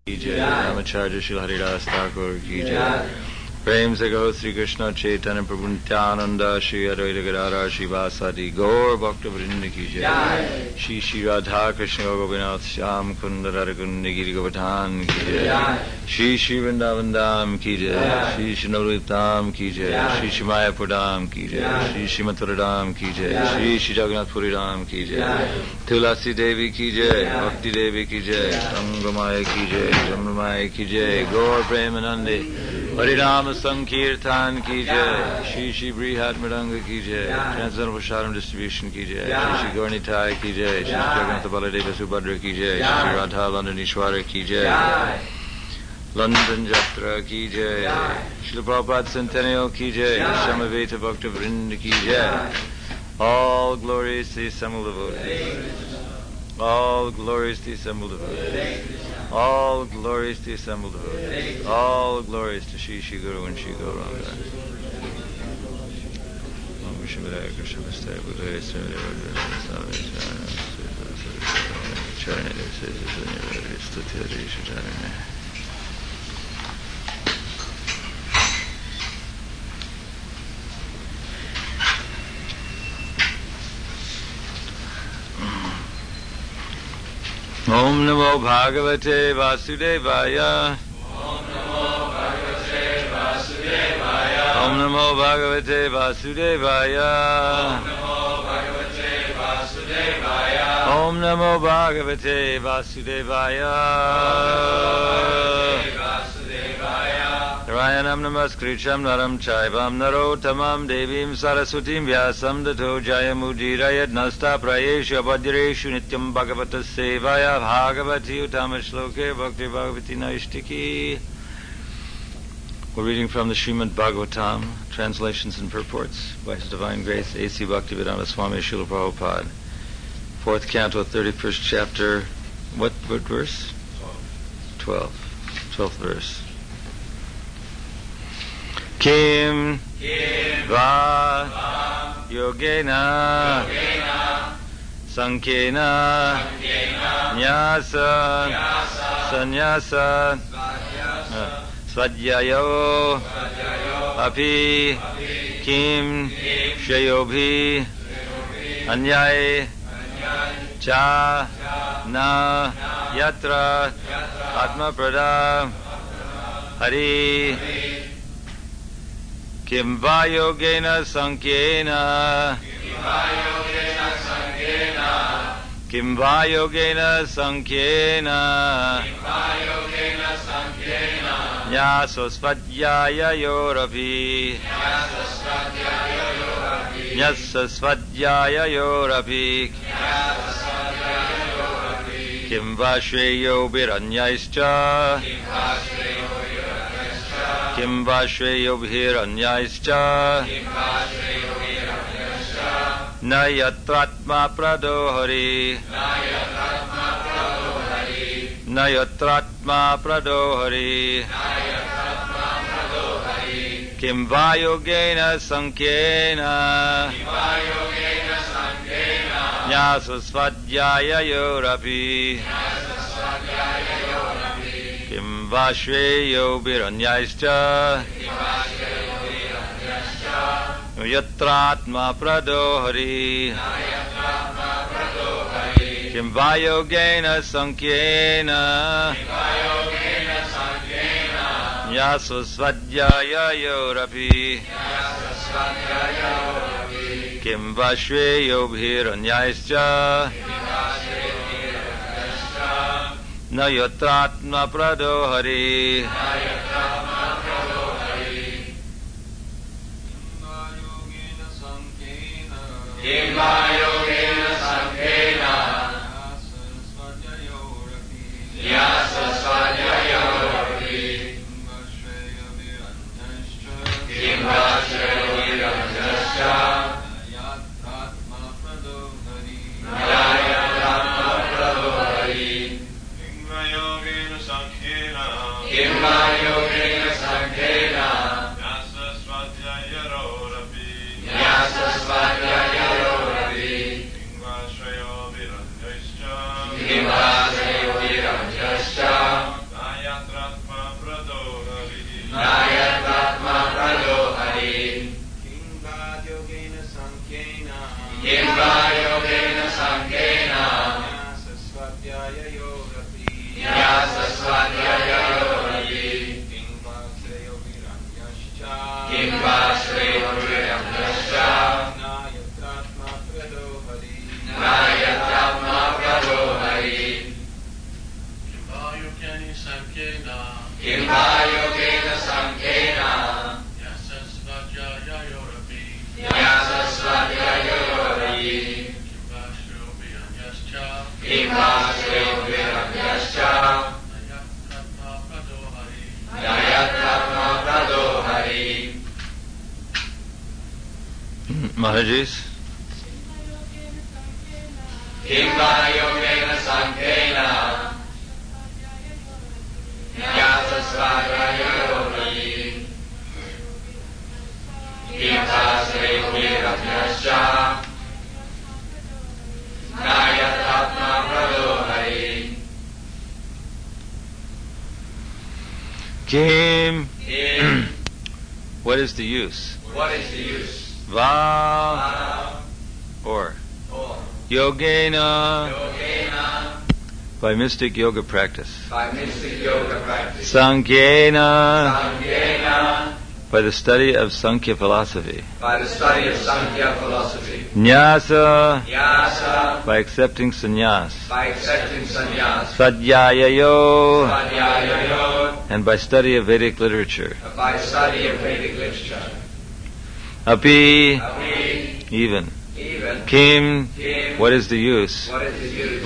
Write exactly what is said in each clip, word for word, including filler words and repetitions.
की जय, रामाचार्य श्री हरिदास ठाकुर की जय। प्रेम से कहो श्री कृष्ण चैतन्य प्रभु नित्यानंद श्री अद्वैत गदाधर श्रीवासादि गौर भक्त वृंद की जय। श्री श्री राधा कृष्ण गोपीनाथ श्याम कुंद कुंद गिरि गोवर्धन की जय। श्री श्री वृंदावन धाम की जय। श्री श्री नवद्वीप धाम की जय। श्री श्री मायापुर धाम की जय। श्री श्री मथुरा धाम की जय। श्री श्री जगन्नाथपुरी धाम की जय। तुलसी देवी की जय। भक्ति देवी की जय। गंगमाय की जय। जमुनामाय की जय। गौर प्रेमानंदे हरिनाम संकीर्तन की जय। श्री श्री बृहद मृदंग की जय। ट्रांसलेशन प्रसारण डिस्ट्रीब्यूशन की जय। श्री श्री गौरनिताय की जय। श्री जगन्नाथ बलदेव सुभद्र की जय। श्री राधा लंदन ईश्वर की जय। लंदन यात्रा की जय। श्री प्रभुपाद सेंटेनियल की जय। समवेत भक्त वृंद की जय। All glories to the assembled devotees. All glories to the assembled devotees. All glories to the assembled devotees. All glories to Shri Shri Guru and Shri Gauranga. Om Vishnu Vidaya Krishna Vastaya Buddhaya Srimati Charana Devasya Stuti Harisha Charana. Om Namo Bhagavate Vasudevaya. Om Namo Bhagavate Vasudevaya. Om Namo Bhagavate Vasudevaya. Om Namo Bhagavate Vasudevaya. Rayanam namaskritam naram chaivam narotamam devim saraswatim vyasam dato jayamudirayat nasta prayeshu abhadreshu nityam bhagavata sevaya bhagavati utamashloke bhakti bhagavati naishtiki. We're reading from the Srimad Bhagavatam, translations and purports by His Divine Grace A C Bhaktivedanta Swami Srila Prabhupada. Fourth canto, thirty-first chapter. What, what verse? Twelve. Twelfth verse. Kim va yogena sankhena nyasa sannyasa svadhyayo api kim shayobhi anyay cha na yatra atma pradam hari Kim va yogena sankhena Kim va yogena sankhena Nyaso svadhyaya yorapi Nyasa svadhyaya yorapi Kim va shreyo biranyaischa Kim va shreyo bhiranyaischa Na yatratma pradohari Na yatratma pradohari Kim va yogena sankhena Nyasa svadhyaya yorapi Kim va shreyo biranyaischa Yatratma pradohari Kim va yogena sankhena Nyasa svadhyaya yorapi Kim va shreyo bhiranyaischa Na yatratma pradohari Kim va yogena sankhena Nyasa svadhyaya yorapi Kim va shreyo bhiranyaischa Nayatratma pradohari Kim va yogena sankhena Kim va yogena sankhena Nyasa svadhyaya yorapi Nyasa svadhyaya yorapi Kim va shreyo bhiranyaischa Kim va shreyo bhiranyaischa Yogeni Sankena Kimva Yogena Sankena Yasa Svajaya Yorapi Nyasa Svadhyaya Yorapi Kimva Shrobi Anyascha Kimva Shreyo Viranyascha Nayattatma Pradohari Nayattatma Pradohari. Mahajis. Kimva Yogena Sankena Nyasa Svadhyaya Yorapi Kimva Shreyo Viranyascha Nayattatma Pradohari. Kim. Kim. What is the use? What is the use? Va. Va. Or. Or. Yogena. Yogena. By mystic yoga practice. By mystic yoga practice. Sankhena. Sankhena. By the study of Sankhya philosophy. By the study of Sankhya philosophy. Nyasa. Nyasa. By accepting sannyas. By accepting sannyas. Sadhyayayo. Sadhyayayo. And by study of Vedic literature. By study of Vedic literature. Api. Api. Even. Even. Kim. Kim. What is the use? What is the use? Va.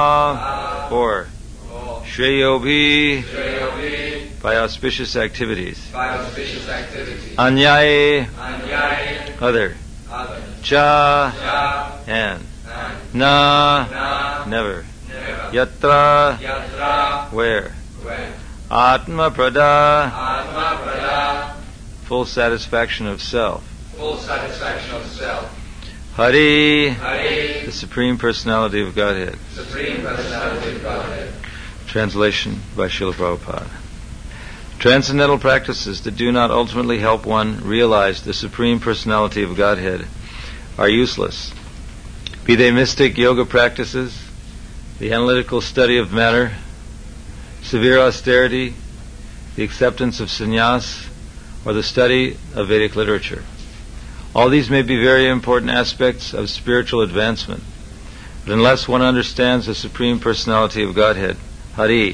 Va. Or. Or. Shreyobi. Shreyobi. By auspicious activities. By auspicious activities. Anyai. Anyai. Other. Other. Cha. Cha. And. And. Na. Na. Never. Never. Yatra. Yatra. Where. Where. Atma prada. Atma prada. Full satisfaction of self. Full satisfaction of self. Hari. Hari. The Supreme Personality of Godhead. Supreme Personality of Godhead. Translation by Srila Prabhupada. Transcendental practices that do not ultimately help one realize the Supreme Personality of Godhead are useless. Be they mystic yoga practices, the analytical study of matter, severe austerity, the acceptance of sannyas, or the study of Vedic literature. All these may be very important aspects of spiritual advancement, but unless one understands the Supreme Personality of Godhead, Hari,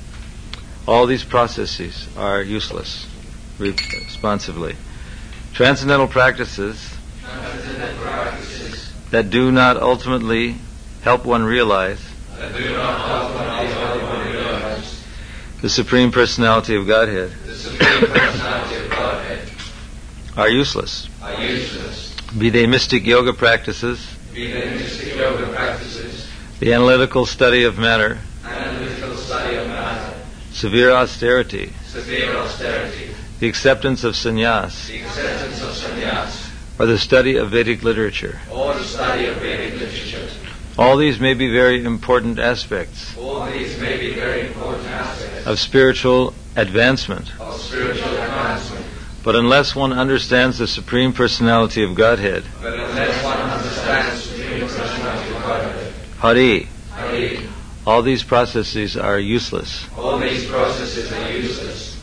all these processes are useless. Responsively. Transcendental practices Transcendental practices that do not ultimately help one realize that do not ultimately help one realize the Supreme Personality of Godhead the Supreme Personality of Godhead are useless. are useless. Be they mystic yoga practices, Be they mystic yoga practices, the analytical study of matter, analytical study of matter, severe austerity, severe austerity, the acceptance of sannyas, the acceptance of sannyas, or the study of Vedic literature. or the study of Vedic literature. All these may be very important aspects All these may be very important aspects of spiritual advancement, of spiritual advancement, but unless one understands the Supreme Personality of Godhead, but unless one understands the Supreme Personality of Godhead, Hari, Hari, all these processes are useless. all these processes are useless.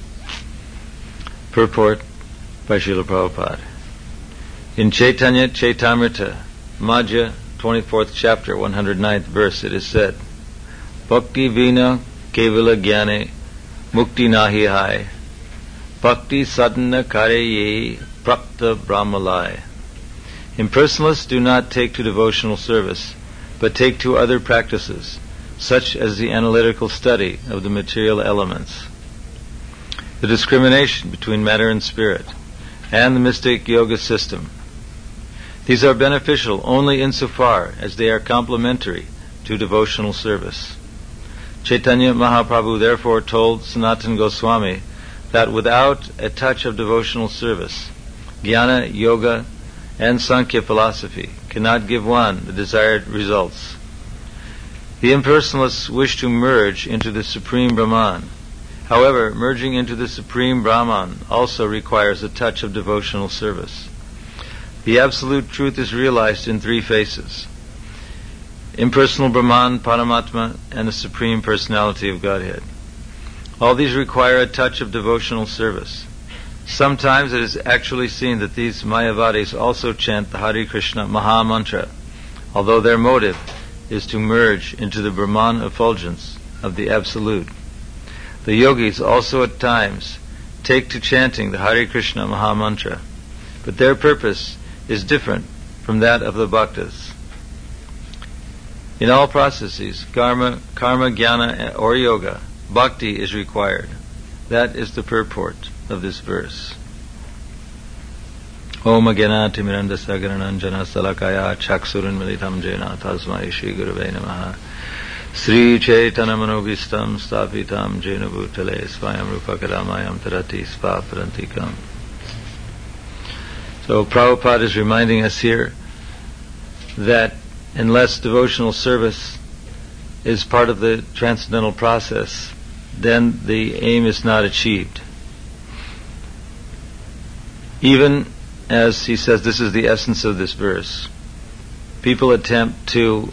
Purport by Srila Prabhupada. In Chaitanya Chaitamrita, Madhya, twenty-fourth chapter, one hundred ninth verse, it is said, Bhakti vina kevala jnane mukti nahi hai, bhakti sadhana kareye prakta brahmalai. Impersonalists do not take to devotional service, but take to other practices, such as the analytical study of the material elements, the discrimination between matter and spirit, and the mystic yoga system. These are beneficial only insofar as they are complementary to devotional service. Chaitanya Mahaprabhu therefore told Sanatana Goswami that without a touch of devotional service, jnana, yoga, and Sankhya philosophy cannot give one the desired results. The impersonalists wish to merge into the Supreme Brahman. However, merging into the Supreme Brahman also requires a touch of devotional service. The Absolute Truth is realized in three phases: impersonal Brahman, Paramatma, and the Supreme Personality of Godhead. All these require a touch of devotional service. Sometimes it is actually seen that these Mayavadis also chant the Hare Krishna Maha Mantra, although their motive is to merge into the Brahman effulgence of the Absolute. The yogis also at times take to chanting the Hare Krishna Maha Mantra, but their purpose is different from that of the bhaktas. In all processes, karma, karma, jnana, or yoga, bhakti is required. That is the purport of this verse. Om Agyanati Mirandasa Garananjana Salakaya Chaksurun Militam Jena Tasmai Shri Gurave Namaha Sri Chaitanya Manobhistam Stapitam Jena Bhutale Svayam Rupa Kadamayam Tarati Sva Parantikam. So Prabhupada is reminding us here that unless devotional service is part of the transcendental process, then the aim is not achieved. Even as he says, this is the essence of this verse, people attempt to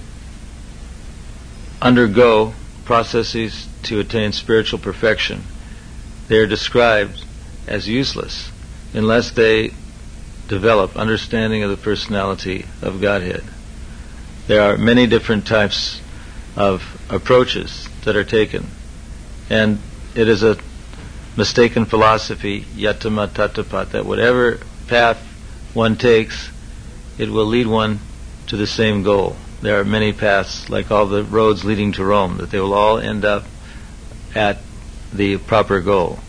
undergo processes to attain spiritual perfection. They are described as useless unless they develop understanding of the personality of Godhead. There are many different types of approaches that are taken, and it is a mistaken philosophy, yatama tatapat, that whatever path one takes, it will lead one to the same goal. There are many paths, like all the roads leading to Rome, that they will all end up at the proper goal.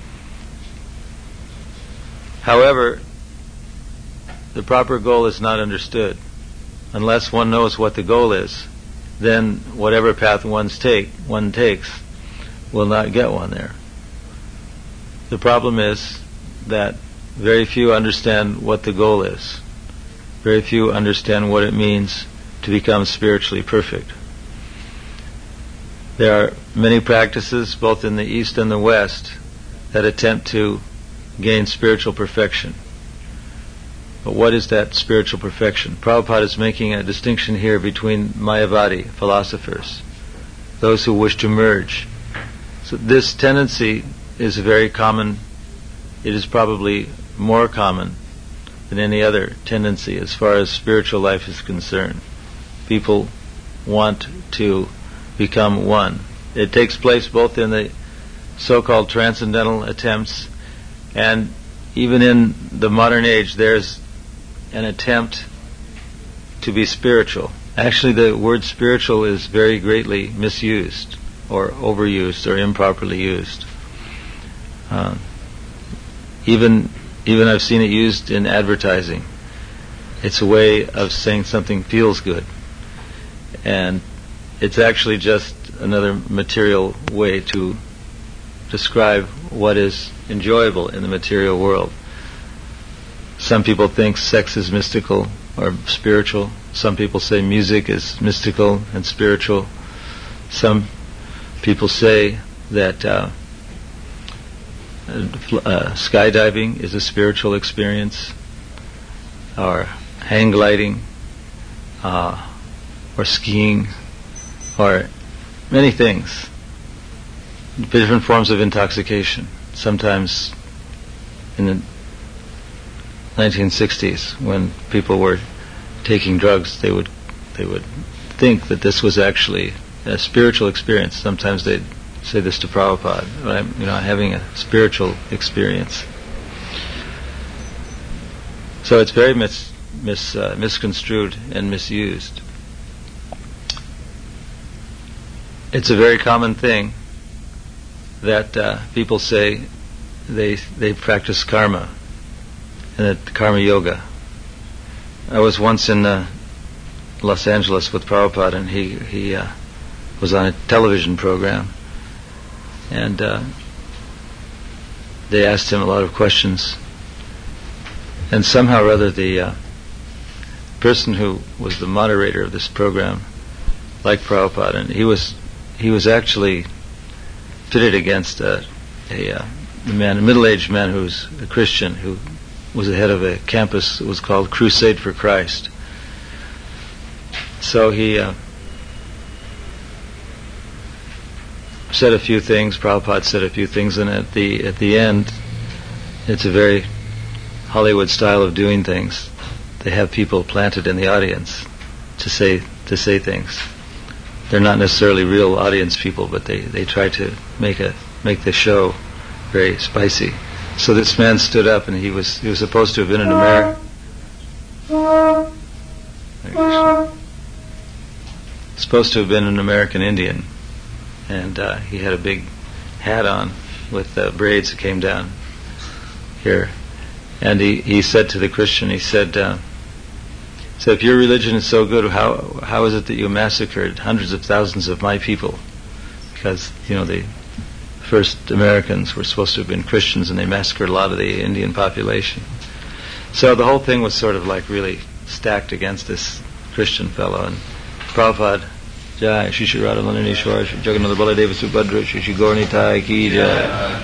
However, the proper goal is not understood. Unless one knows what the goal is, then whatever path one's take, one takes will not get one there. The problem is that very few understand what the goal is. Very few understand what it means to become spiritually perfect. There are many practices, both in the East and the West, that attempt to gain spiritual perfection. But what is that spiritual perfection? Prabhupada is making a distinction here between Mayavadi philosophers, those who wish to merge. So this tendency is very common. It is probably more common than any other tendency as far as spiritual life is concerned. People want to become one. It takes place both in the so-called transcendental attempts, and even in the modern age there's an attempt to be spiritual. Actually, the word spiritual is very greatly misused or overused or improperly used. Uh, even even I've seen it used in advertising. It's a way of saying something feels good, and it's actually just another material way to describe what is enjoyable in the material world. Some people think sex is mystical or spiritual. Some people say music is mystical and spiritual. Some people say that uh, uh, skydiving is a spiritual experience, or hang gliding, uh, or skiing, or many things. Different forms of intoxication. Sometimes in the nineteen sixties, when people were taking drugs, they would they would think that this was actually a spiritual experience. Sometimes they'd say this to Prabhupada, I'm, you know, having a spiritual experience. So it's very mis, mis, uh, misconstrued and misused. It's a very common thing that uh, people say they they practice karma, and that karma yoga. I was once in uh, Los Angeles with Prabhupada, and he he uh, was on a television program, and uh, they asked him a lot of questions, and somehow or other the uh, person who was the moderator of this program liked Prabhupada, and he was he was actually pitted against a, a, uh, a man, a middle-aged man who was a Christian, who was the head of a campus that was called Crusade for Christ. So he uh, said a few things, Prabhupada said a few things, and at the at the end, it's a very Hollywood style of doing things. They have people planted in the audience to say to say things. They're not necessarily real audience people, but they, they try to make a make the show very spicy. So this man stood up, and he was he was supposed to have been an American. Supposed to have been an American Indian, and uh, he had a big hat on with uh, braids that came down here. And he, he said to the Christian, he said, uh, so if your religion is so good, how how is it that you massacred hundreds of thousands of my people? Because, you know, the first Americans were supposed to have been Christians, and they massacred a lot of the Indian population. So the whole thing was sort of like really stacked against this Christian fellow. And Prabhupada, Jai, Shri Shri Radharani Ishwar, Shri Jagannath Baladeva Subhadra, Shri Shri Gaur Nitai Ki Jai.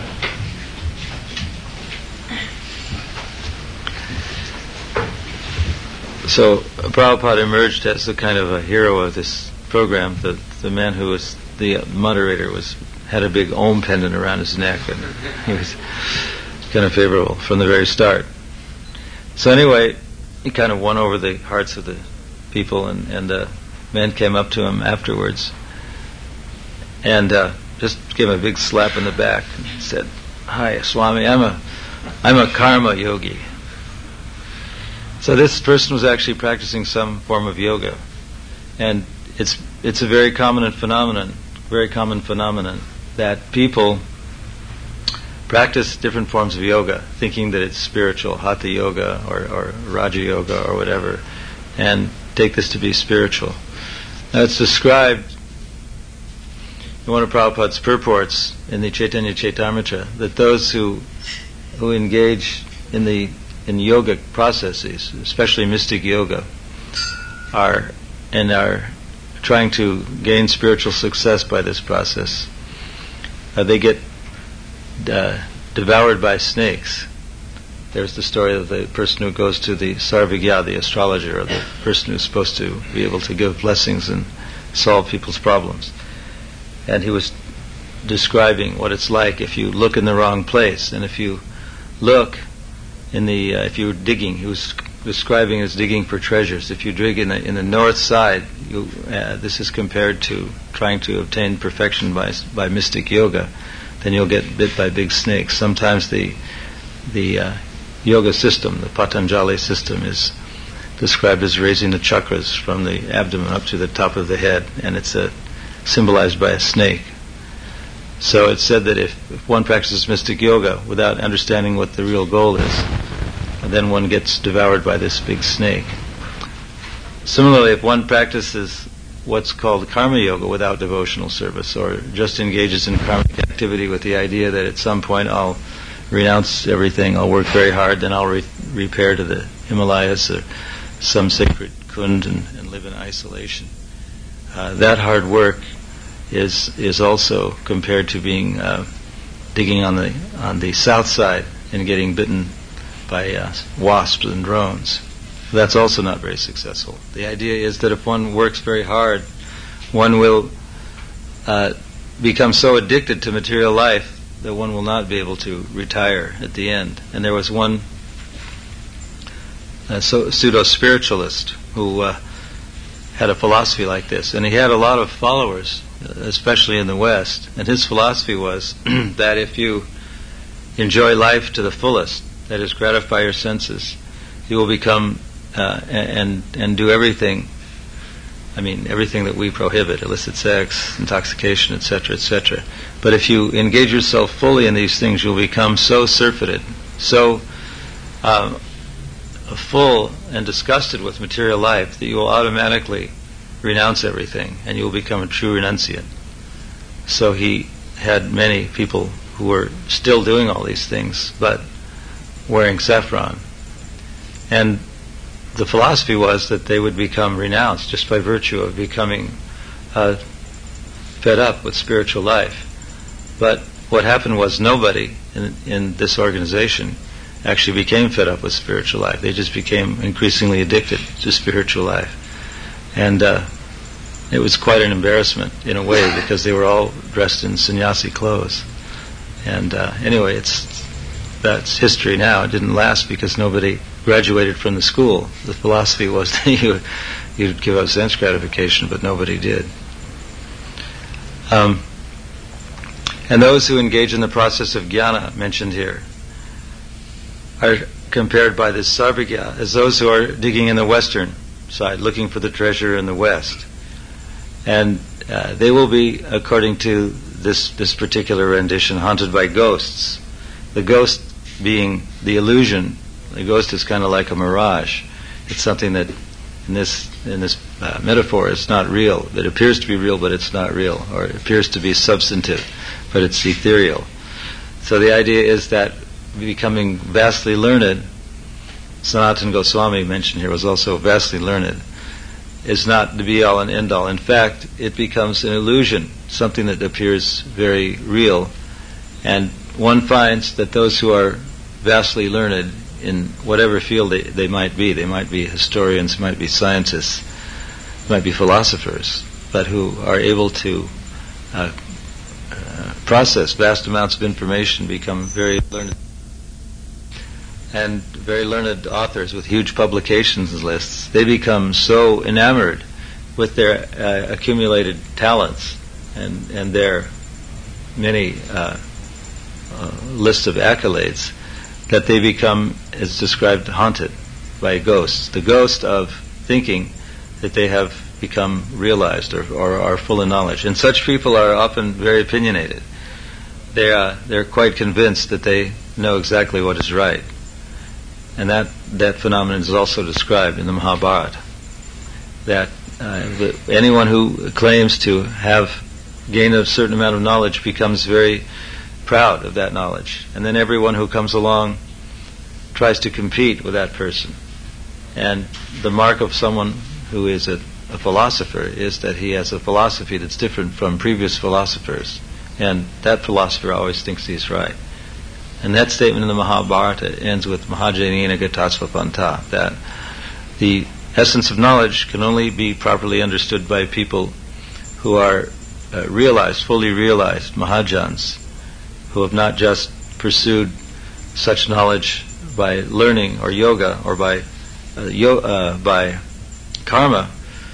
So Prabhupada emerged as the kind of a hero of this program. The the man who was the moderator was had a big Om pendant around his neck, and he was kind of favorable from the very start. So anyway, he kind of won over the hearts of the people, and and uh, man came up to him afterwards and uh, just gave him a big slap in the back and said, "Hi, Swami, I'm a I'm a karma yogi." So this person was actually practicing some form of yoga, and it's it's a very common phenomenon, very common phenomenon that people practice different forms of yoga, thinking that it's spiritual, hatha yoga or, or raja yoga or whatever, and take this to be spiritual. Now it's described in one of Prabhupada's purports in the Chaitanya Chaitamrita that those who who engage in the in yoga processes, especially mystic yoga, are and are trying to gain spiritual success by this process. Uh, they get uh, devoured by snakes. There's the story of the person who goes to the Sarvagya, the astrologer, or the person who's supposed to be able to give blessings and solve people's problems. And he was describing what it's like if you look in the wrong place, and if you look in the uh, if you're digging, he was describing as digging for treasures. If you dig in the in the north side, you, uh, this is compared to trying to obtain perfection by by mystic yoga, then you'll get bit by big snakes. Sometimes the the uh, yoga system, the Patanjali system, is described as raising the chakras from the abdomen up to the top of the head, and it's uh, symbolized by a snake. So it's said that if, if one practices mystic yoga without understanding what the real goal is, then one gets devoured by this big snake. Similarly, if one practices what's called karma yoga without devotional service, or just engages in karmic activity with the idea that at some point I'll renounce everything, I'll work very hard, then I'll re- repair to the Himalayas or some sacred kund and, and live in isolation. Uh, that hard work is is also compared to being uh, digging on the on the south side and getting bitten by uh, wasps and drones. That's also not very successful. The idea is that if one works very hard, one will uh, become so addicted to material life that one will not be able to retire at the end. And there was one uh, so, pseudo-spiritualist who uh, had a philosophy like this, and he had a lot of followers, especially in the West. And his philosophy was that if you enjoy life to the fullest, that is, gratify your senses, you will become uh, and and do everything. I mean, everything that we prohibit: illicit sex, intoxication, et cetera, et cetera. But if you engage yourself fully in these things, you'll become so surfeited, so um, full and disgusted with material life that you will automatically renounce everything, and you will become a true renunciate. So he had many people who were still doing all these things, but wearing saffron. And the philosophy was that they would become renounced just by virtue of becoming uh, fed up with spiritual life. But what happened was nobody in, in this organization actually became fed up with spiritual life. They just became increasingly addicted to spiritual life. And uh, it was quite an embarrassment in a way, because they were all dressed in sannyasi clothes. And uh, anyway, it's that's history now. It didn't last because nobody graduated from the school. The philosophy was that you you'd give up sense gratification, but nobody did. Um, And those who engage in the process of jnana, mentioned here, are compared by this sarvagya as those who are digging in the western side, looking for the treasure in the west. And uh, they will be, according to this, this particular rendition, haunted by ghosts. The ghost being the illusion. The ghost is kind of like a mirage. It's something that in this in this uh, metaphor is not real. It appears to be real, but it's not real. Or it appears to be substantive, but it's ethereal. So the idea is that becoming vastly learned, Sanatana Goswami mentioned here was also vastly learned, is not the be-all and end-all. In fact, it becomes an illusion, something that appears very real. And one finds that those who are vastly learned in whatever field they, they might be, they might be historians, might be scientists, might be philosophers, but who are able to uh, uh, process vast amounts of information, become very learned, and very learned authors with huge publications lists. They become so enamored with their uh, accumulated talents and, and their many uh, uh, lists of accolades that they become, as described, haunted by ghosts. The ghost of thinking that they have become realized or, or are full of knowledge. And such people are often very opinionated. They are, they're quite convinced that they know exactly what is right. And that, that phenomenon is also described in the Mahabharata. That uh, the, anyone who claims to have gained a certain amount of knowledge becomes very proud of that knowledge. And then everyone who comes along tries to compete with that person. And the mark of someone who is a, a philosopher is that he has a philosophy that's different from previous philosophers. And that philosopher always thinks he's right. And that statement in the Mahabharata ends with Mahajanina Gatasvapanta, that the essence of knowledge can only be properly understood by people who are uh, realized, fully realized Mahajans, who have not just pursued such knowledge by learning or yoga or by uh, yo- uh, by karma,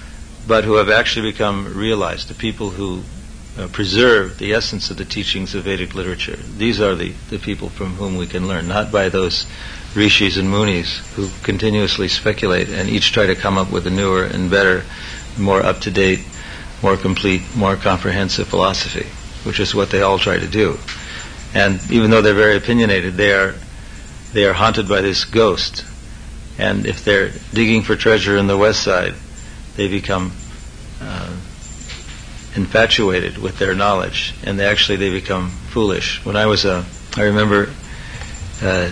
but who have actually become realized, the people who uh, preserve the essence of the teachings of Vedic literature. These are the, the people from whom we can learn, not by those rishis and munis who continuously speculate and each try to come up with a newer and better, more up-to-date, more complete, more comprehensive philosophy, which is what they all try to do. And even though they're very opinionated, they are they are haunted by this ghost. And if they're digging for treasure in the west side, they become uh, infatuated with their knowledge, and they actually they become foolish. When I was a, I remember uh,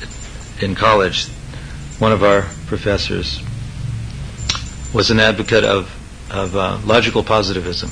in college, one of our professors was an advocate of of uh, logical positivism.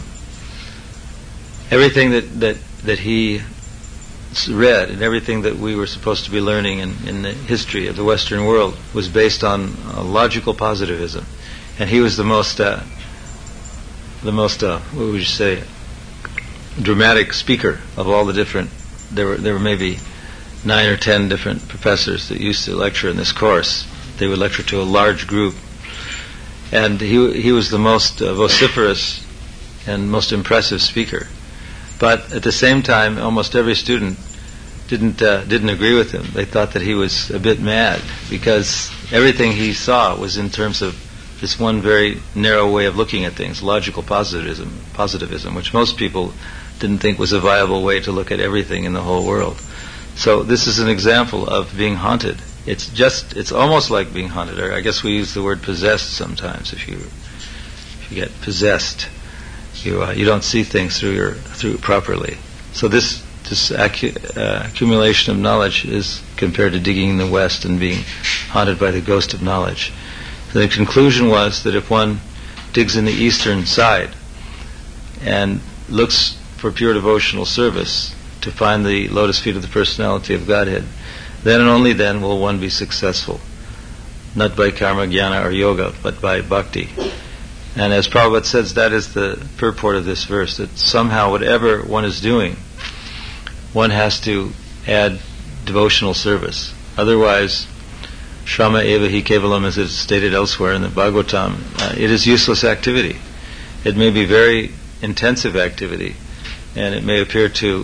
Everything that that that he read and everything that we were supposed to be learning in, in the history of the Western world was based on uh, logical positivism, and he was the most uh, the most uh, what would you say dramatic speaker of all the different. There were there were maybe nine or ten different professors that used to lecture in this course. They would lecture to a large group, and he he was the most uh, vociferous and most impressive speaker. But at the same time, almost every student didn't uh, didn't agree with him. They thought that he was a bit mad because everything he saw was in terms of this one very narrow way of looking at things, logical positivism, positivism, which most people didn't think was a viable way to look at everything in the whole world. So this is an example of being haunted. It's just, it's almost like being haunted. Or I guess we use the word possessed sometimes. If you if you get possessed, you uh, you don't see things through your through properly. So this this accu- uh, accumulation of knowledge is compared to digging in the west and being haunted by the ghost of knowledge. So the conclusion was that if one digs in the eastern side and looks for pure devotional service to find the lotus feet of the personality of Godhead, then and only then will one be successful. Not by karma, jnana, or yoga, but by bhakti. And as Prabhupada says, that is the purport of this verse, that somehow whatever one is doing, one has to add devotional service. Otherwise, shrama eva hi kevalam, as it is stated elsewhere in the Bhagavatam, uh, it is useless activity. It may be very intensive activity, and it may appear to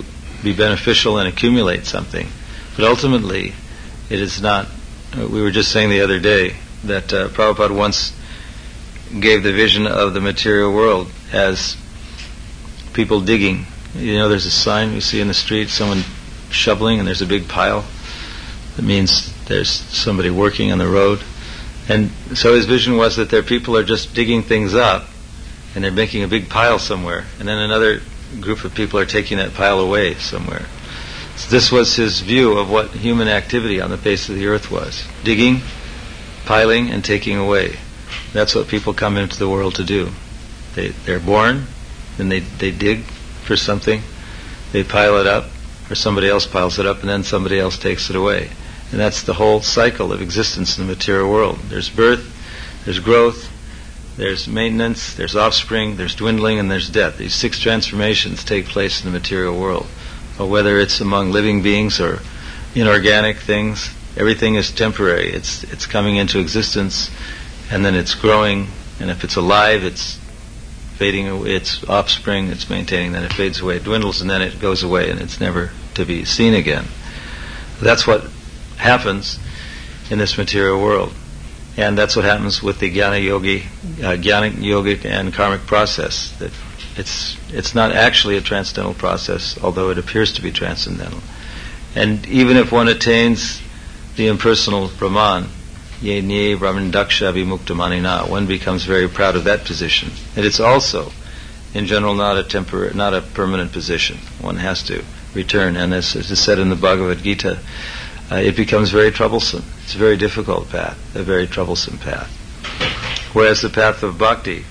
be beneficial and accumulate something. But ultimately, it is not. Uh, we were just saying the other day that uh, Prabhupada once gave the vision of the material world as people digging. You know, there's a sign we see in the street, someone shoveling, and there's a big pile. That means there's somebody working on the road. And so his vision was that their people are just digging things up, and they're making a big pile somewhere, and then another group of people are taking that pile away somewhere. So this was his view of what human activity on the face of the earth was. Digging, piling, and taking away. That's what people come into the world to do. They, they're born, then they, they dig for something, they pile it up, or somebody else piles it up, and then somebody else takes it away. And that's the whole cycle of existence in the material world. There's birth, there's growth, there's maintenance, there's offspring, there's dwindling, and there's death. These six transformations take place in the material world. Or whether it's among living beings or inorganic things, everything is temporary. It's it's coming into existence, and then it's growing, and if it's alive, it's fading away, it's offspring, it's maintaining, then it fades away, it dwindles, and then it goes away, and it's never to be seen again. That's what happens in this material world. And that's what happens with the Jnana Yogi, uh, Jnana Yogic and karmic process. That it's it's not actually a transcendental process, although it appears to be transcendental. And even if one attains the impersonal Brahman, ye nye brahmandaksha vimuktamanina, one becomes very proud of that position. And it's also, in general, not a temporary, not a permanent position. One has to return, and as, as is said in the Bhagavad Gita, uh, it becomes very troublesome. It's a very difficult path, a very troublesome path. Whereas the path of bhakti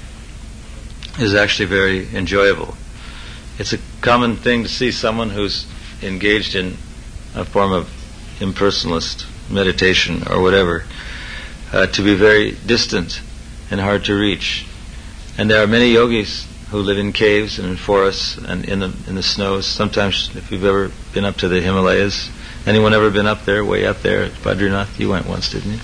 is actually very enjoyable. It's a common thing to see someone who's engaged in a form of impersonalist meditation or whatever uh, to be very distant and hard to reach. And there are many yogis who live in caves and in forests and in the in the snows. Sometimes, if you've ever been up to the Himalayas, anyone ever been up there, way up there at Badrinath? You went once, didn't you?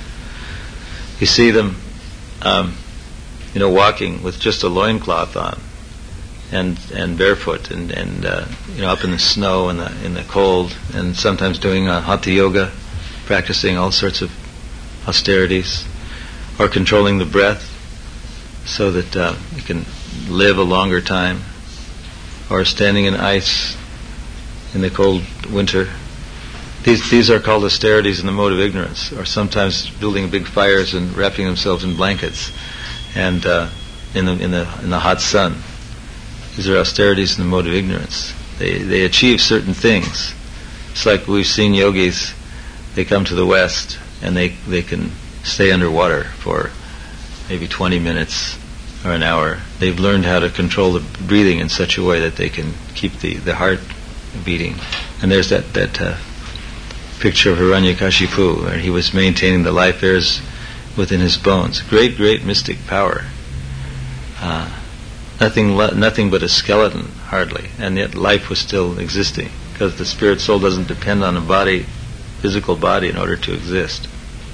You see them, um, you know, walking with just a loincloth on, and and barefoot, and and uh, you know, up in the snow and the in the cold, and sometimes doing uh, hatha yoga, practicing all sorts of austerities, or controlling the breath so that uh, you can live a longer time, or standing in ice in the cold winter. These these are called austerities in the mode of ignorance, or sometimes building big fires and wrapping themselves in blankets, and uh, in the in the in the hot sun. These are austerities in the mode of ignorance. They they achieve certain things. It's like we've seen yogis. They come to the West and they they can stay underwater for maybe twenty minutes or an hour. They've learned how to control the breathing in such a way that they can keep the, the heart beating. And there's that that. Uh, picture of Hiranyakashipu, where he was maintaining the life airs within his bones. Great, great mystic power. Uh, nothing, le- nothing but a skeleton, hardly, and yet life was still existing, because the spirit soul doesn't depend on a body, physical body, in order to exist.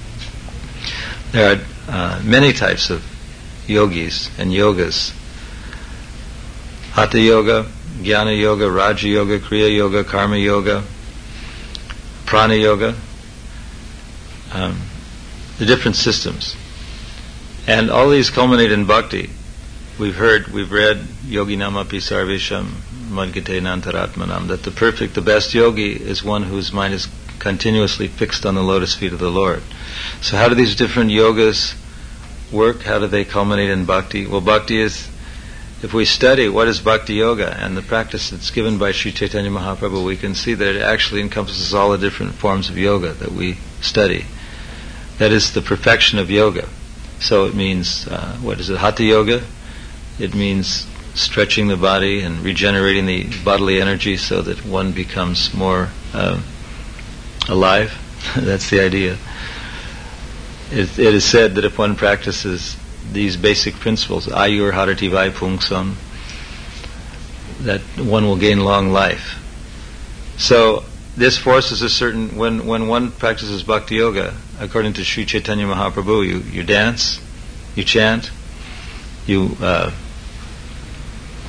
There are uh, many types of yogis and yogas: Hatha yoga, Jnana yoga, Raja yoga, Kriya yoga, Karma yoga, Prana yoga, um, the different systems. And all these culminate in bhakti. We've heard, we've read, Yoginam api sarvesham madgate nantaratmanam, that the perfect, the best yogi is one whose mind is continuously fixed on the lotus feet of the Lord. So how do these different yogas work? How do they culminate in bhakti? Well, bhakti is, if we study what is bhakti yoga and the practice that's given by Sri Chaitanya Mahaprabhu, we can see that it actually encompasses all the different forms of yoga that we study. That is the perfection of yoga. So it means, uh, what is it, hatha yoga? It means stretching the body and regenerating the bodily energy so that one becomes more uh, alive. That's the idea. It, it is said that if one practices these basic principles, ayur harati vai pungsam, that one will gain long life. So this forces a certain, when when one practices bhakti yoga, according to Sri Chaitanya Mahaprabhu, you, you dance, you chant, you uh,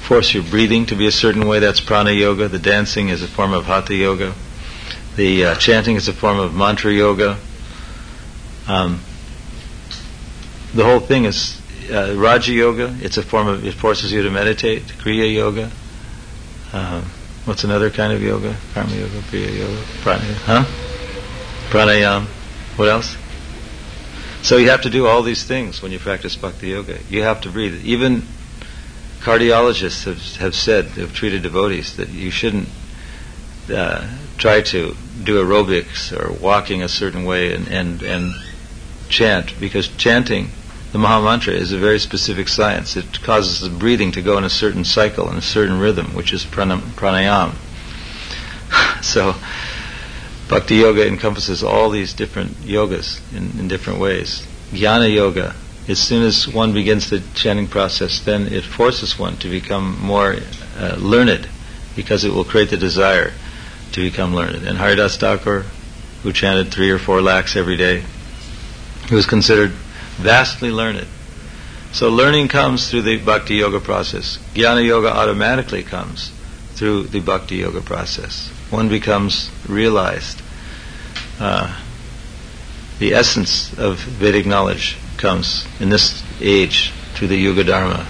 force your breathing to be a certain way. That's prana yoga. The dancing is a form of hatha yoga. The uh, chanting is a form of mantra yoga. Um, the whole thing is uh, Raja yoga. It's a form of, it forces you to meditate. Kriya yoga. Um, what's another kind of yoga? Karma yoga, Kriya yoga, pranayama. Huh? Pranayama. What else? So you have to do all these things when you practice bhakti yoga. You have to breathe. Even cardiologists have, have said, have treated devotees, that you shouldn't uh, try to do aerobics or walking a certain way and, and, and chant, because chanting the Maha Mantra is a very specific science. It causes the breathing to go in a certain cycle, in a certain rhythm, which is prana- pranayama. So, bhakti yoga encompasses all these different yogas in, in different ways. Jnana yoga, as soon as one begins the chanting process, then it forces one to become more uh, learned, because it will create the desire to become learned. And Haridas Thakur, who chanted three or four lakhs every day, he was considered vastly learned. So learning comes through the bhakti yoga process. Jnana yoga automatically comes through the bhakti yoga process. One becomes realized. Uh, the essence of Vedic knowledge comes in this age through the Yuga Dharma.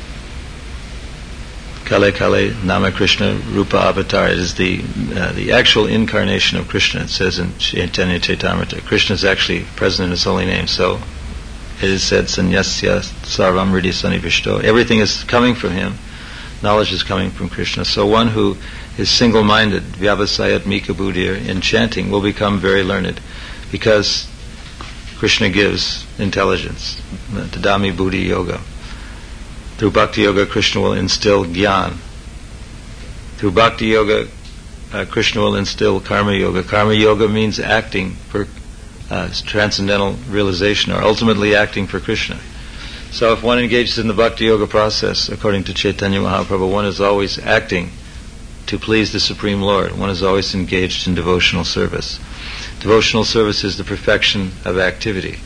Kale Kale Nama Krishna Rupa Avatar. It is the uh, the actual incarnation of Krishna. It says in Chaitanya Chaitamrita. Krishna is actually present in His holy name. So it is said, Sanyasya Sarvam Riddhi Sanivishto. Everything is coming from Him. Knowledge is coming from Krishna. So one who is single-minded, Vyavasayat Mika Buddhir, in chanting will become very learned, because Krishna gives intelligence. Tadami Buddhi Yoga. Through Bhakti Yoga, Krishna will instill Gyan. Through Bhakti Yoga, uh, Krishna will instill Karma Yoga. Karma Yoga means acting for uh, transcendental realization, or ultimately acting for Krishna. So if one engages in the Bhakti Yoga process, according to Chaitanya Mahaprabhu, one is always acting to please the Supreme Lord. One is always engaged in devotional service. Devotional service is the perfection of activity.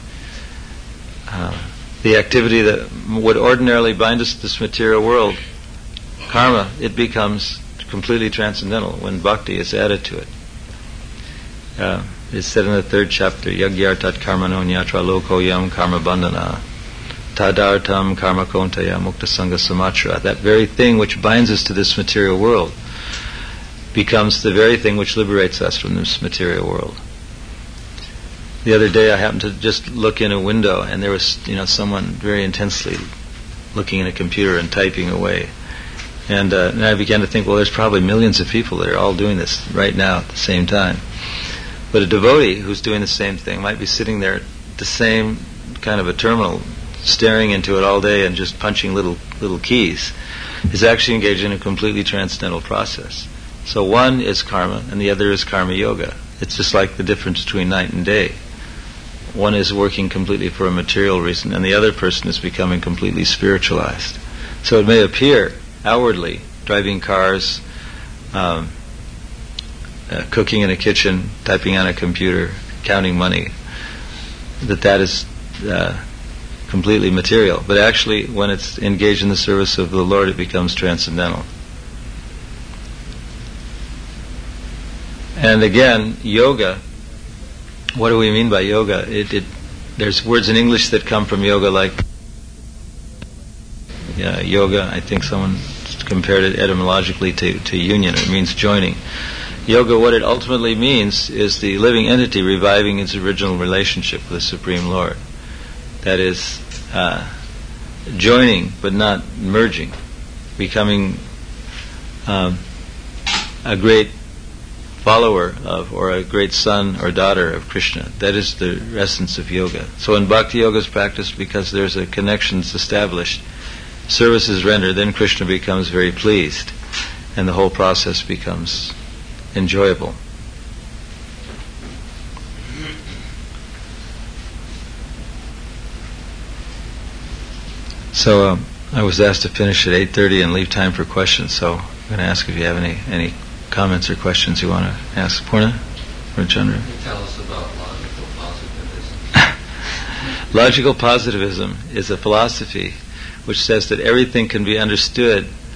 Uh, the activity that would ordinarily bind us to this material world, karma, it becomes completely transcendental when bhakti is added to it. Uh, it's said in the third chapter, Yagyartat karmano nyatra loko yam karma bandhana tadartam karma kontaya mukta sangha samatra. That very thing which binds us to this material world becomes the very thing which liberates us from this material world. The other day I happened to just look in a window, and there was, you know, someone very intensely looking at a computer and typing away. And, uh, and I began to think, well, there's probably millions of people that are all doing this right now at the same time. But a devotee who's doing the same thing might be sitting there at the same kind of a terminal, staring into it all day and just punching little little keys, is actually engaged in a completely transcendental process. So one is karma and the other is karma yoga. It's just like the difference between night and day. One is working completely for a material reason, and the other person is becoming completely spiritualized. So it may appear outwardly, driving cars, um, uh, cooking in a kitchen, typing on a computer, counting money, that that is uh, completely material. But actually, when it's engaged in the service of the Lord, it becomes transcendental. And again, yoga, what do we mean by yoga? It, it, there's words in English that come from yoga like yeah, yoga. I think someone compared it etymologically to, to union. It means joining. Yoga, what it ultimately means is the living entity reviving its original relationship with the Supreme Lord. That is, uh, joining but not merging, becoming um, a great follower of, or a great son or daughter of Krishna. That is the essence of yoga. So when bhakti yoga is practiced, because there's a connection established, service is rendered, then Krishna becomes very pleased, and the whole process becomes enjoyable. So um, I was asked to finish at eight thirty and leave time for questions, so I'm going to ask if you have any, any comments or questions you want to ask. Purna or Chandra? Can you tell us about logical positivism? Logical positivism is a philosophy which says that everything can be understood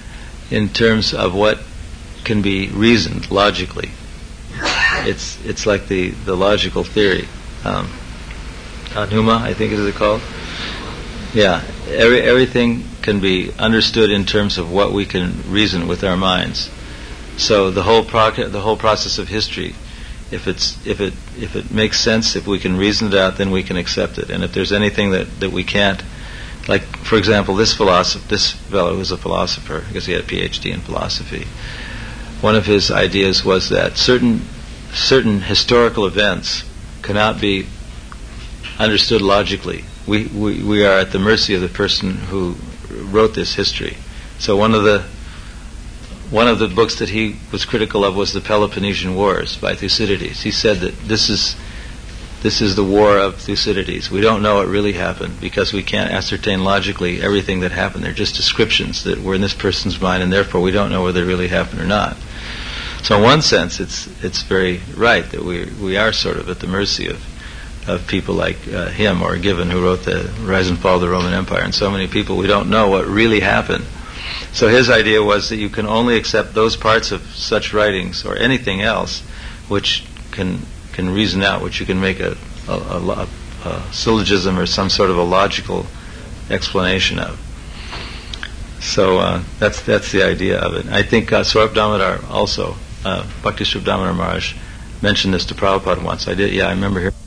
in terms of what can be reasoned logically. It's it's like the, the logical theory. Um, Anuma, I think it is called. Yeah, every everything can be understood in terms of what we can reason with our minds. So the whole pro- the whole process of history, if it's if it if it makes sense, if we can reason it out, then we can accept it. And if there's anything that, that we can't, like for example, this philosopher, this fellow who's a philosopher, because he had a P H D in philosophy, one of his ideas was that certain certain historical events cannot be understood logically. We, we we are at the mercy of the person who wrote this history. So one of the one of the books that he was critical of was the Peloponnesian Wars by Thucydides. He said that this is this is the war of Thucydides. We don't know what really happened because we can't ascertain logically everything that happened. They're just descriptions that were in this person's mind, and therefore we don't know whether they really happened or not. So in one sense, it's it's very right that we we are sort of at the mercy of of people like uh, him or Gibbon, who wrote the Rise and Fall of the Roman Empire, and so many people. We don't know what really happened. So his idea was that you can only accept those parts of such writings or anything else which can can reason out, which you can make a, a, a, a syllogism or some sort of a logical explanation of. So uh, that's that's the idea of it. I think uh, Swarup Damodar also, uh, Bhakti Swarup Damodar Maharaj mentioned this to Prabhupada once. I did, yeah, I remember hearing.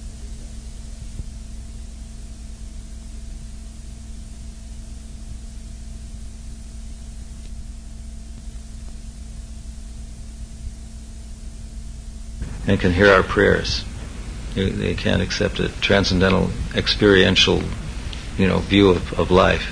And can hear our prayers. They, they can't accept a transcendental, experiential, you know, view of, of life.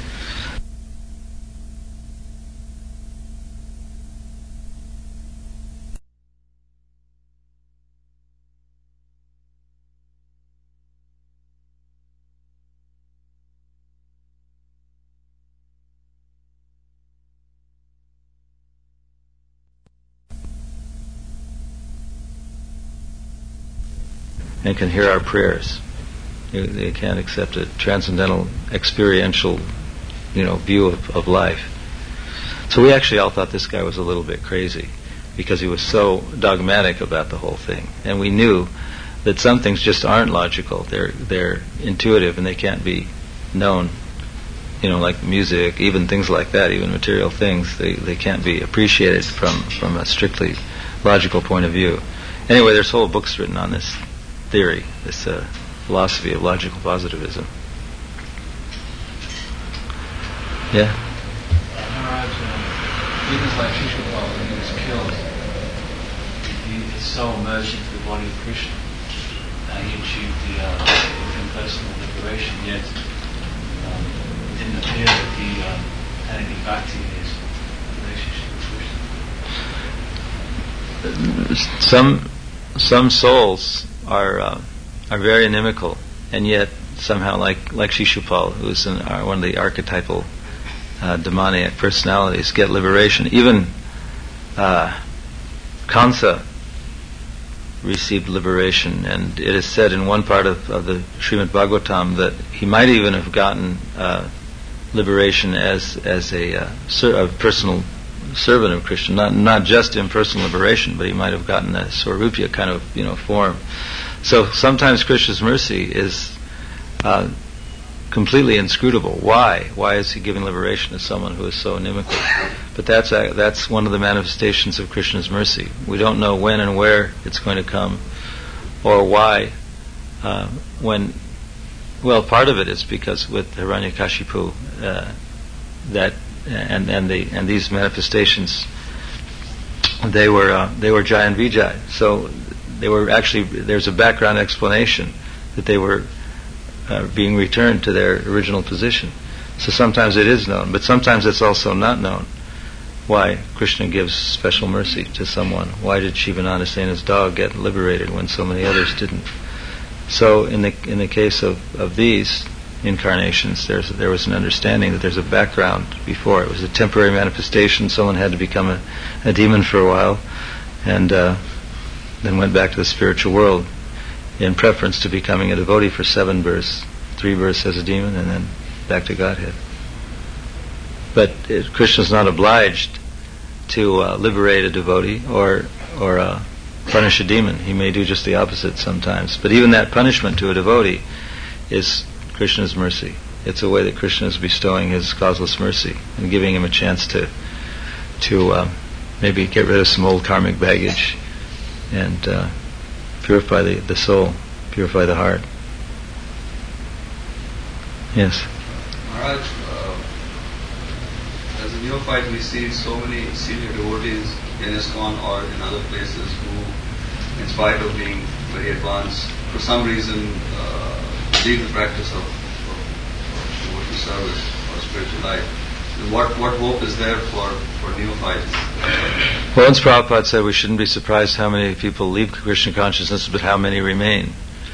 And can hear our prayers. They, they can't accept a transcendental, experiential, you know, view of, of life. So we actually all thought this guy was a little bit crazy because he was so dogmatic about the whole thing. And we knew that some things just aren't logical. They're they're intuitive and they can't be known. You know, like music, even things like that, even material things, they, they can't be appreciated from, from a strictly logical point of view. Anyway, there's whole books written on this theory, this uh, philosophy of logical positivism. Yeah? Maharaj, uh, even like Shishupal, when he was killed, he, his soul merged into the body of Krishna, and he achieved the uh, impersonal liberation, yet um, it didn't appear that he um, had any bhakti in his relationship with Krishna. Some, some souls are uh, are very inimical, and yet somehow, like like Shishupal, who's an, uh, one of the archetypal uh, demoniac personalities, get liberation. Even uh, Kansa received liberation, and it is said in one part of, of the Srimad Bhagavatam that he might even have gotten uh, liberation as as a, uh, ser- a personal servant of Krishna, not not just impersonal liberation, but he might have gotten a Swarupya kind of, you know, form. So sometimes Krishna's mercy is uh, completely inscrutable. Why? Why is he giving liberation to someone who is so inimical? But that's uh, that's one of the manifestations of Krishna's mercy. We don't know when and where it's going to come, or why. Uh, when, well, part of it is because with Hiranyakashipu, uh, that and and the and these manifestations, they were uh, they were Jai and Vijay. So they were actually, there's a background explanation that they were uh, being returned to their original position. So sometimes it is known, but sometimes it's also not known. Why Krishna gives special mercy to someone? Why did Shivananda Sena's dog get liberated when so many others didn't? So in the in the case of, of these incarnations, there's there was an understanding that there's a background before. It was a temporary manifestation. Someone had to become a, a demon for a while, and uh, then went back to the spiritual world in preference to becoming a devotee for seven births, three births as a demon, and then back to Godhead. but it, Krishna is not obliged to uh, liberate a devotee or or uh, punish a demon. He may do just the opposite sometimes. But even that punishment to a devotee is Krishna's mercy. It's a way that Krishna is bestowing his causeless mercy and giving him a chance to to um, maybe get rid of some old karmic baggage and uh, purify the, the soul, purify the heart. Yes? Maharaj, uh, as a neophyte we see so many senior devotees in ISKCON or in other places who, in spite of being very advanced, for some reason uh, leave the practice of, of, of devotee service or spiritual life. What what hope is there for, for neophytes? Well, once Prabhupada said we shouldn't be surprised how many people leave Krishna consciousness, but how many remain.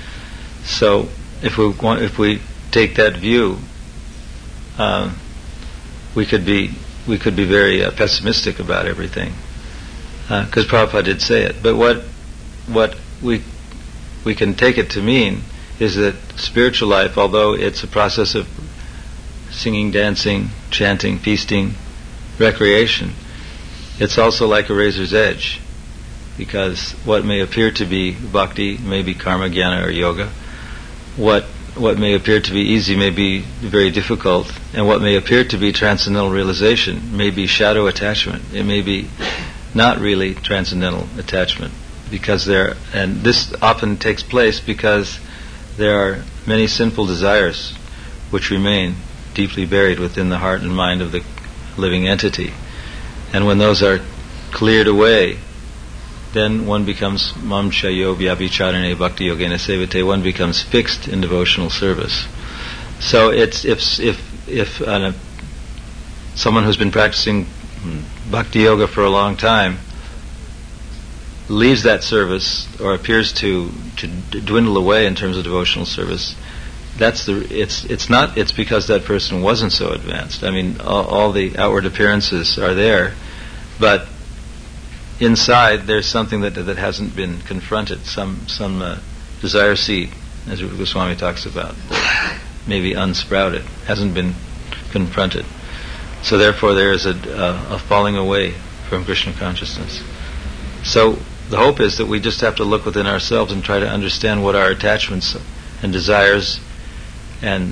So, if we want, if we take that view, uh, we could be we could be very uh, pessimistic about everything, because uh, Prabhupada did say it. But what what we we can take it to mean is that spiritual life, although it's a process of singing, dancing, chanting, feasting, recreation, it's also like a razor's edge, because what may appear to be bhakti may be karma, jnana, or yoga. What what may appear to be easy may be very difficult, and what may appear to be transcendental realization may be shadow attachment. It may be not really transcendental attachment, because there, and this often takes place because there are many sinful desires which remain deeply buried within the heart and mind of the living entity. And when those are cleared away, then one becomes mamchayo vyabhicharane bhakti yogena sevate, one becomes fixed in devotional service. So it's if if if uh, someone who's been practicing bhakti yoga for a long time leaves that service or appears to to dwindle away in terms of devotional service, that's the it's it's not it's because that person wasn't so advanced. I mean, all, all the outward appearances are there, but inside there's something that that hasn't been confronted, some some uh, desire seed, as Goswami talks about, maybe unsprouted, hasn't been confronted. So therefore there is a, a, a falling away from Krishna consciousness. So the hope is that we just have to look within ourselves and try to understand what our attachments and desires and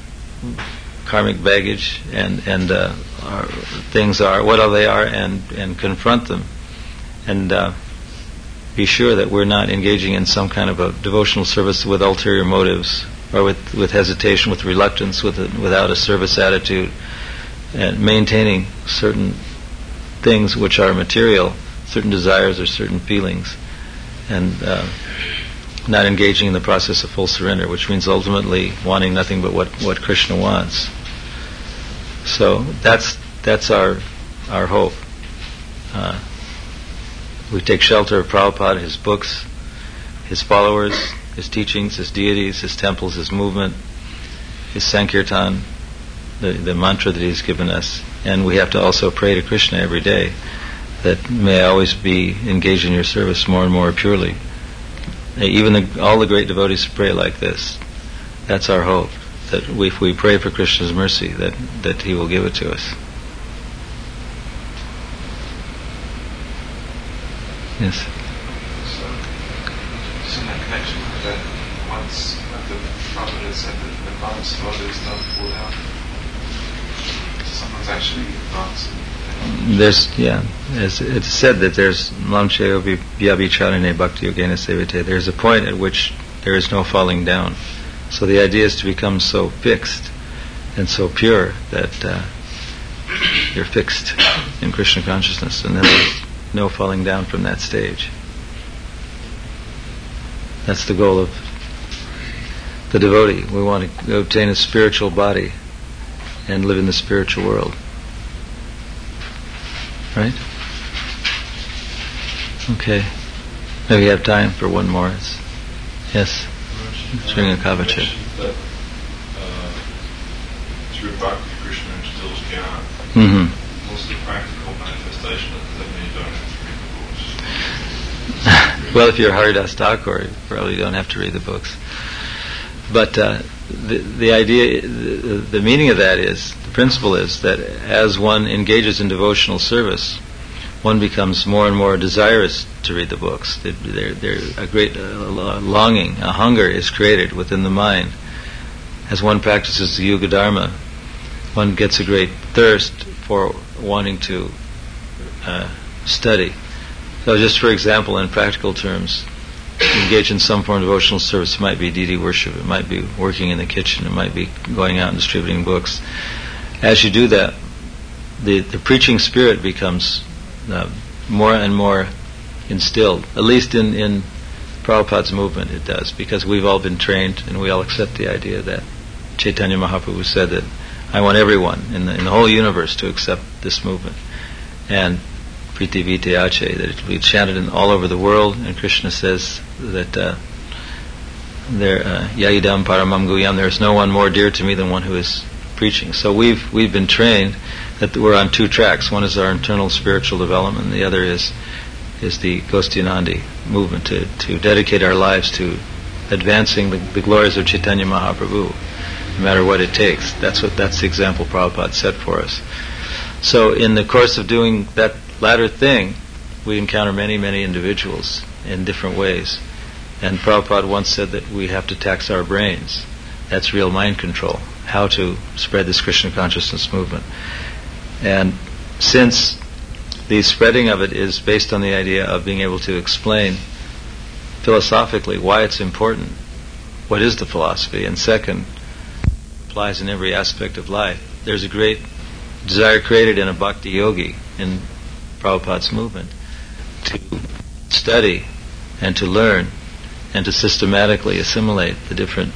karmic baggage and and uh, our things are, what all they are, and and confront them, and uh, be sure that we're not engaging in some kind of a devotional service with ulterior motives, or with, with hesitation, with reluctance, with a, without a service attitude, and maintaining certain things which are material, certain desires or certain feelings, and uh, not engaging in the process of full surrender, which means ultimately wanting nothing but what, what Krishna wants. So that's that's our our hope. Uh, we take shelter of Prabhupada, his books, his followers, his teachings, his deities, his temples, his movement, his Sankirtan, the, the mantra that he's given us. And we have to also pray to Krishna every day that may I always be engaged in your service more and more purely. Even the, all the great devotees pray like this. That's our hope, that we, if we pray for Krishna's mercy, that, that he will give it to us. Yes? So, just in that connection with that, once the Prabhupada said that advanced devotees don't fall out, someone's actually advanced. There's, yeah, it's, it's said that there's lamchayo vyabhicharane bhakti yogena sevate. There's a point at which there is no falling down. So the idea is to become so fixed and so pure that uh, you're fixed in Krishna consciousness, and then there's no falling down from that stage. That's the goal of the devotee. We want to obtain a spiritual body and live in the spiritual world. Right? Okay. Maybe you have time for one more. It's, yes? Sringakavacha. That uh, through bhakti, Krishna instills jnana. Mm-hmm. What's the practical manifestation of that? Then you don't have to read the books. Well, if you're Haridas Thakur, you probably don't have to read the books. But uh, the the idea, the, the meaning of that is, the principle is that as one engages in devotional service, one becomes more and more desirous to read the books. There, there, a great uh, longing, a hunger is created within the mind. As one practices the Yuga Dharma, one gets a great thirst for wanting to uh, study. So just for example, in practical terms, engage in some form of devotional service. It might be deity worship, it might be working in the kitchen, it might be going out and distributing books. As you do that, the, the preaching spirit becomes uh, more and more instilled. At least in, in Prabhupada's movement it does, because we've all been trained and we all accept the idea that Chaitanya Mahaprabhu said that I want everyone in the, in the whole universe to accept this movement. And Priti Vite Ache, that it will be chanted in all over the world, and Krishna says that uh, there uh, Yayidam Paramam Guyam, there is no one more dear to me than one who is preaching. So we've we've been trained that we're on two tracks. One is our internal spiritual development, and the other is is the Gostinandi movement, to, to dedicate our lives to advancing the, the glories of Chaitanya Mahaprabhu, no matter what it takes. That's what that's the example Prabhupada set for us. So in the course of doing that latter thing, we encounter many, many individuals in different ways. And Prabhupada once said that we have to tax our brains. That's real mind control, how to spread this Krishna consciousness movement. And since the spreading of it is based on the idea of being able to explain philosophically why it's important, what is the philosophy, and second, applies in every aspect of life, there's a great desire created in a bhakti yogi in Prabhupada's movement to study and to learn and to systematically assimilate the different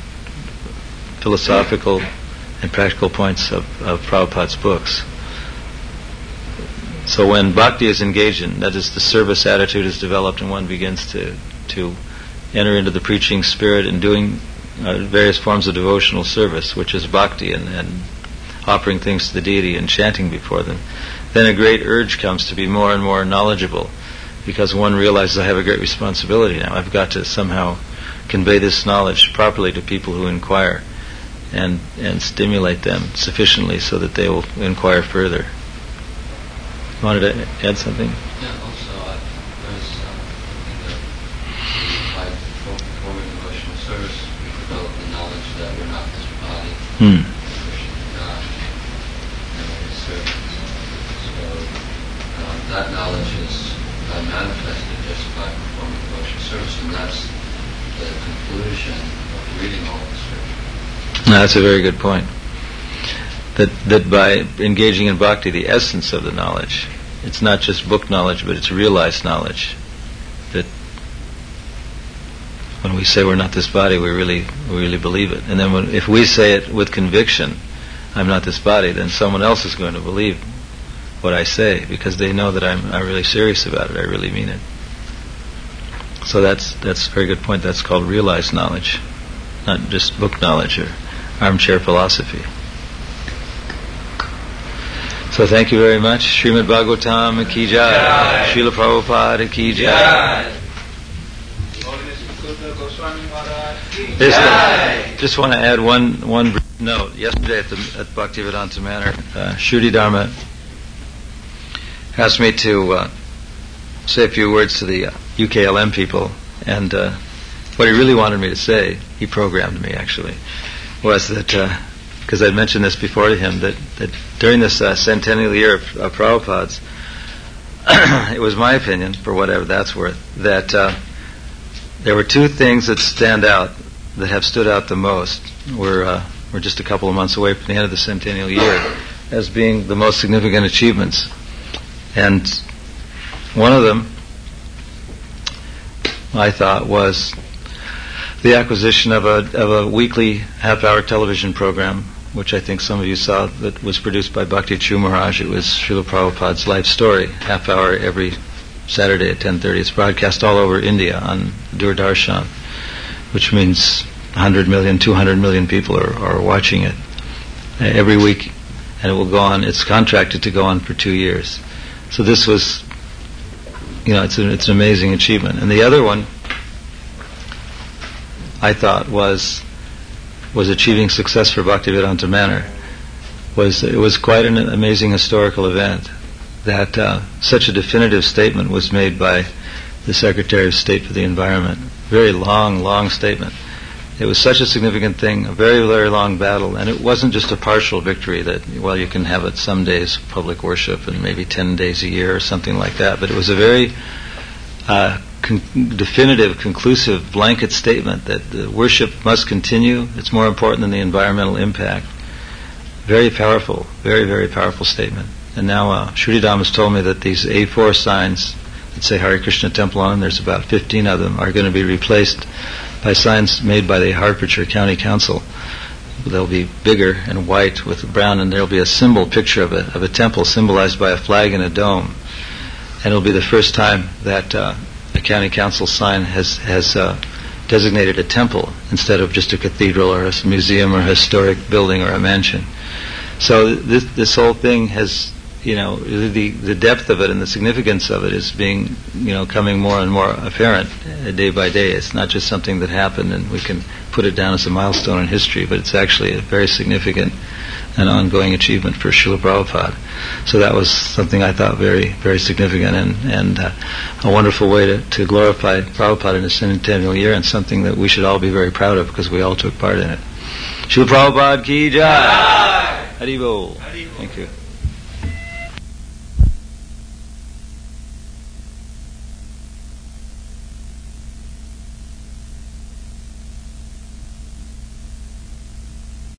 philosophical and practical points of, of Prabhupada's books. So when bhakti is engaged in, that is, the service attitude is developed, and one begins to to enter into the preaching spirit and doing uh, various forms of devotional service, which is bhakti, and, and offering things to the deity and chanting before them, then a great urge comes to be more and more knowledgeable, because one realizes I have a great responsibility now. I've got to somehow convey this knowledge properly to people who inquire, and and stimulate them sufficiently so that they will inquire further. You wanted to add something? Yeah, also uh, there's um, in the, by performing devotional service, we develop the knowledge that we're not this body, Hmm. Krishna, God, and His servants. So um, that knowledge is uh, manifested just by performing devotional service, and that's the conclusion of reading all the scripture. No, that's a very good point. That that by engaging in bhakti, the essence of the knowledge, it's not just book knowledge, but it's realized knowledge. That when we say we're not this body, we really we really believe it. And then when, if we say it with conviction, I'm not this body, then someone else is going to believe what I say, because they know that I'm I'm really serious about it. I really mean it. So that's that's a very good point. That's called realized knowledge, not just book knowledge or armchair philosophy. So thank you very much. Srimad Bhagavatam ki jai. Srila Prabhupada ki jai. Just, just want to add one one brief note. Yesterday at the at Bhaktivedanta Manor, uh, Shruti Dharma asked me to uh, say a few words to the uh, U K L M people, and uh, what he really wanted me to say, he programmed me actually, was that, because uh, I'd mentioned this before to him, that, that during this uh, centennial year of uh, Prabhupada's, it was my opinion, for whatever that's worth, that uh, there were two things that stand out, that have stood out the most. We're, uh, we're just a couple of months away from the end of the centennial year, as being the most significant achievements. And one of them, I thought, was the acquisition of a of a weekly half-hour television program, which I think some of you saw, that was produced by Bhakti Chu Maharaj. It was Srila Prabhupada's life story, half hour every Saturday at ten thirty. It's broadcast all over India on Doordarshan, which means one hundred million, two hundred million people are, are watching it every week, and it will go on. It's contracted to go on for two years. So this was, you know, it's an, it's an amazing achievement. And the other one, I thought, was was achieving success for Bhaktivedanta Manor, was it was quite an amazing historical event that uh, such a definitive statement was made by the Secretary of State for the Environment. Very long, long statement. It was such a significant thing, a very, very long battle, and it wasn't just a partial victory that, well, you can have it some days, public worship, and maybe ten days a year or something like that, but it was a very uh, con- definitive, conclusive, blanket statement that the worship must continue. It's more important than the environmental impact. Very powerful, very, very powerful statement. And now uh, Sridham has told me that these A four signs that say Hare Krishna Temple on them, there's about fifteen of them, are going to be replaced by signs made by the Hertfordshire County Council. They'll be bigger and white with brown, and there'll be a symbol picture of a, of a temple symbolized by a flag and a dome. And it'll be the first time that uh, a county council sign has, has uh, designated a temple instead of just a cathedral or a museum or a historic building or a mansion. So this, this whole thing has, you know, the the depth of it and the significance of it is being, you know, coming more and more apparent uh, day by day. It's not just something that happened and we can put it down as a milestone in history, but it's actually a very significant and ongoing achievement for Srila Prabhupada. So that was something I thought very, very significant and, and uh, a wonderful way to, to glorify Prabhupada in his centennial year, and something that we should all be very proud of because we all took part in it. Srila Prabhupada ki jai! Hari Bol. Thank you.